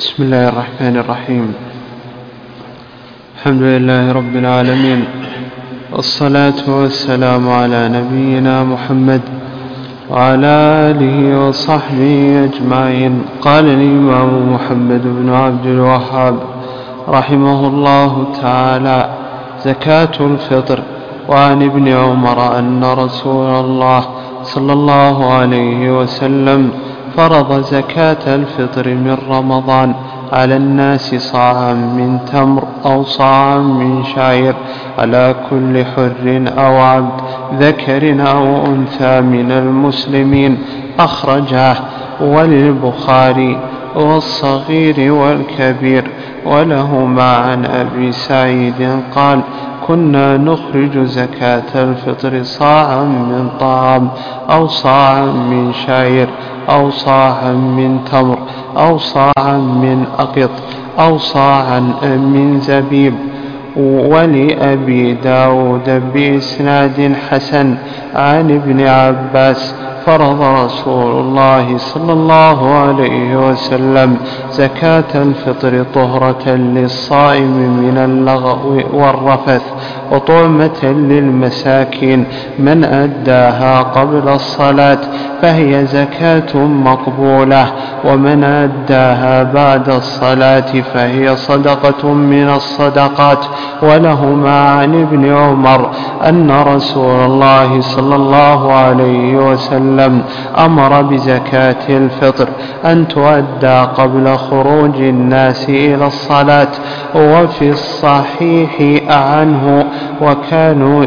بسم الله الرحمن الرحيم. الحمد لله رب العالمين، والصلاة والسلام على نبينا محمد وعلى آله وصحبه أجمعين. قال الإمام محمد بن عبد الوهاب رحمه الله تعالى: زكاة الفطر. وعن ابن عمر أن رسول الله صلى الله عليه وسلم فرض زكاة الفطر من رمضان على الناس صاعا من تمر أو صاعا من شعير على كل حر أو عبد ذكر أو أنثى من المسلمين. أخرجاه وللبخاري والصغير والكبير. ولهما عن أبي سعيد قال: كنا نخرج زكاة الفطر صاعا من طعام أو صاعا من شعير أو صاعا من تمر أو صاعا من أقط أو صاعا من زبيب. ولأبي داود بإسناد حسن عن ابن عباس: فرض رسول الله صلى الله عليه وسلم زكاة الفطر طهرة للصائم من اللغو والرفث وطعمة للمساكين. من أداها قبل الصلاة فهي زكاة مقبولة، ومن أداها بعد الصلاة فهي صدقة من الصدقات. ولهما عن ابن عمر أن رسول الله صلى الله عليه وسلم أمر بزكاة الفطر أن تؤدى قبل خروج الناس إلى الصلاة. وفي الصحيح عنه: وكانوا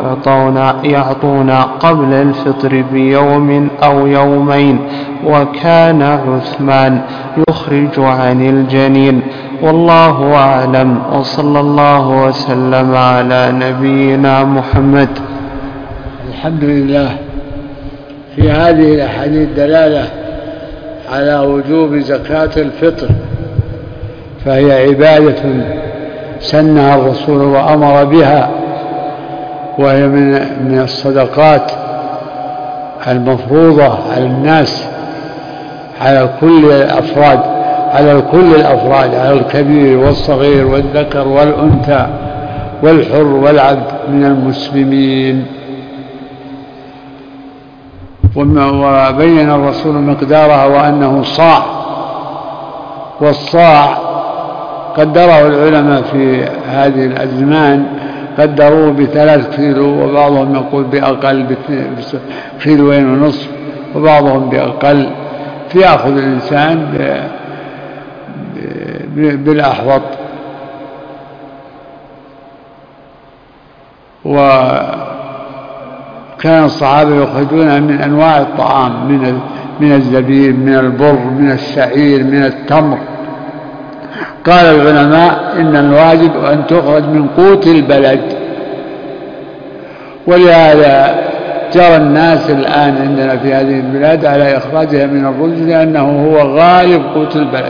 يعطون قبل الفطر بيوم أو يومين. وكان عثمان يخرج عن الجنين. والله أعلم، وصلى الله وسلم على نبينا محمد. الحمد لله. في هذه الأحاديث دلالة على وجوب زكاة الفطر، فهي عبادة سنها الرسول وأمر بها، وهي من الصدقات المفروضة على الناس، على كل الأفراد، على الكبير والصغير والذكر والأنثى والحر والعبد من المسلمين. وبين الرسول مقدارها وأنه صاع، والصاع قدره العلماء في هذه الأزمان، قدروه ب3 كيلو، وبعضهم يقول بأقل ب2.5 كيلو، وبعضهم بأقل، فيأخذ الإنسان بالأحوط. وكان الصحابة يخرجون من أنواع الطعام، من الزبيب، من البر، من الشعير، من التمر. قال العلماء إن الواجب أن تخرج من قوت البلد، ولهذا جرى الناس الآن عندنا في هذه البلاد على إخراجها من الرز، لأنه هو غالب قوت البلد،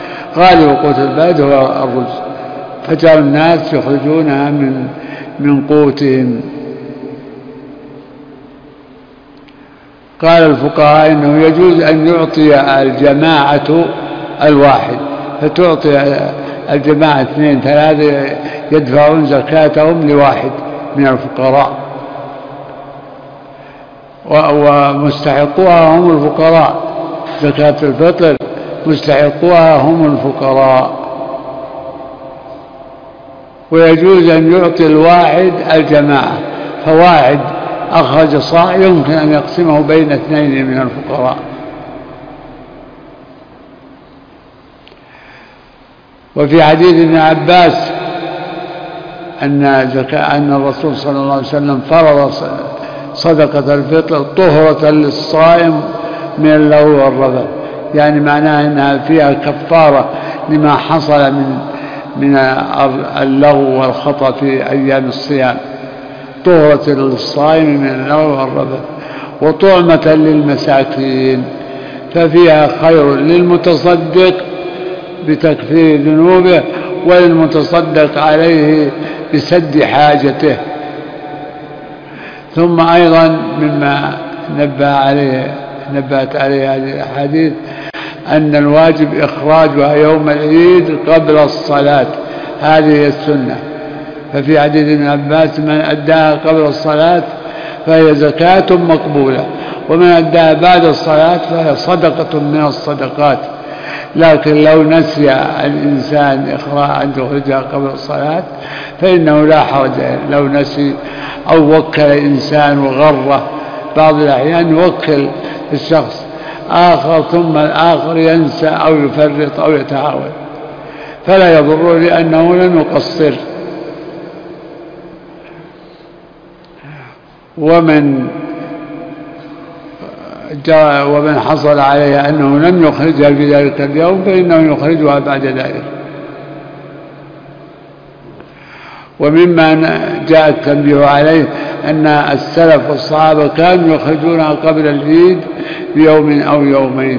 هو الرز، فجرى الناس يخرجونها من قوتهم. قال الفقهاء إنه يجوز أن يعطي الجماعة الواحد، فتعطي الجماعة 2 3 يدفعون زكاتهم لواحد من الفقراء، ومستحقوها هم الفقراء. زكاة الفطر مستحقوها هم الفقراء. ويجوز أن يعطي الواحد الجماعة، فواحد أخرج صاع يمكن أن يقسمه بين 2 من الفقراء. وفي حديث ابن عباس أن الرسول صلى الله عليه وسلم فرض صدقة الفطر طهرة للصائم من اللغو والرفث، يعني معناها أنها فيها كفارة لما حصل من اللغو والخطأ في أيام الصيام، طهرة للصائم من اللغو والرفث وطعمة للمساكين، ففيها خير للمتصدق بتكفير ذنوبه، وللمتصدق عليه بسد حاجته. ثم أيضا مما نبهت عليه هذه الأحاديث أن الواجب إخراجها يوم العيد قبل الصلاة، هذه هي السنة. ففي حديث ابن عباس: من أداها قبل الصلاة فهي زكاة مقبولة، ومن أداها بعد الصلاة فهي صدقة من الصدقات. لكن لو نسي الإنسان أن يخرجها قبل الصلاة فإنه لا حرج، لو نسي أو وكل إنسان وغره، بعض الأحيان يوكل الشخص آخر ثم الآخر ينسى أو يفرط أو يتهاون، فلا يضر لأنه لم يقصر. ومن حصل عليها أنه لم يخرجها في ذلك اليوم فإنه يخرجها بعد ذلك. ومما جاء التنبيه عليه أن السلف والصحابة كانوا يخرجونها قبل العيد بيوم أو يومين.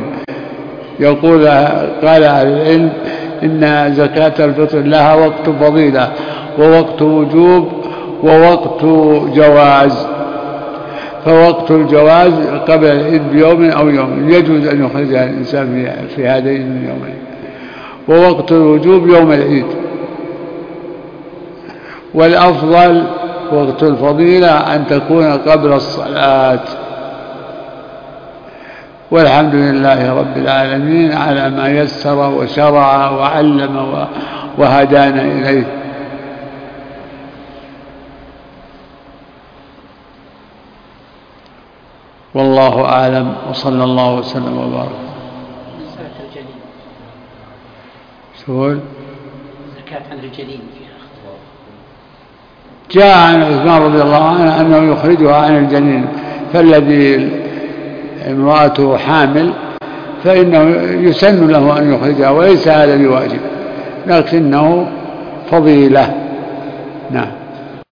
قال أهل العلم إن زكاة الفطر لها وقت فضيلة ووقت وجوب ووقت جواز، فوقت الجواز قبل العيد بيوم أو يوم يجوز أن يخرجها الإنسان في هذين اليومين، ووقت الوجوب يوم العيد، والأفضل وقت الفضيلة أن تكون قبل الصلاة. والحمد لله رب العالمين على ما يسر وشرع وعلم وهدانا إليه. والله أعلم، وصلى الله وسلم وبارك. زكاة الجنين، سؤال زكاة عن الجنين جاء عن عثمان رضي الله عنه أنه يخرجها عن الجنين، فالذي امرأته حامل فإنه يسن له أن يخرجها، وليس هذا بواجب لكنه فضيلة. نعم.